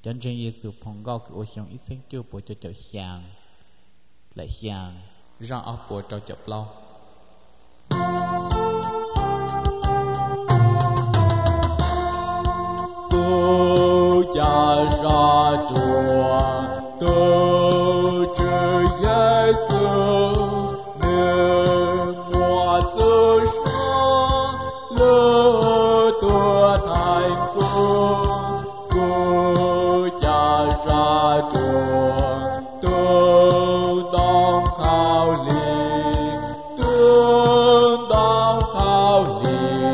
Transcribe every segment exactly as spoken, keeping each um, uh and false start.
chân chân Giêsu phong gạo cái ô xiong ít sinh tiêu bộ cho chậu xiang lại xiang rong áo bộ cho chậu lâu tu cha ra chùa tu chữ Giêsu nên mua tư sang lỡ tua thành cung tu cha ra chùa tu đông khao lì tu đông khao lì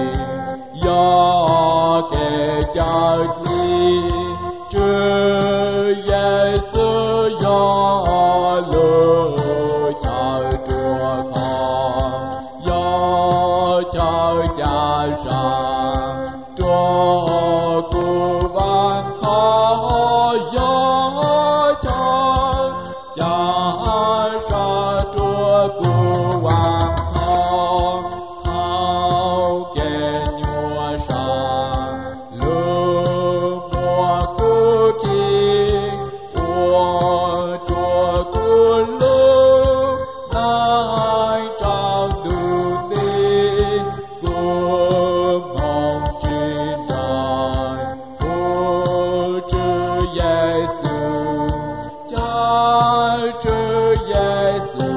do kẻ cha khi chữ Giêsu do lỡ cha chùa con do cha cha ra cho cụ văn khó do cha cha ra cho cụ văn khó thao kẻ nhua sang lỡ mùa cứ chi của chùa cứ lỡ nai trao đủ tin của mong trên đời của chữ Giêsu cha chữ Giêsu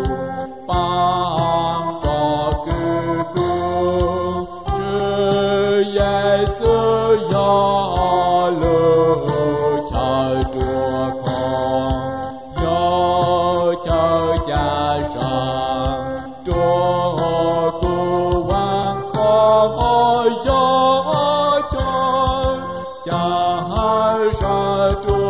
ban cho cứ cứu chữ Giêsu do lỡ trời chùa con do trời cha rằng chúa cụ văn khó do trời cha ra chúa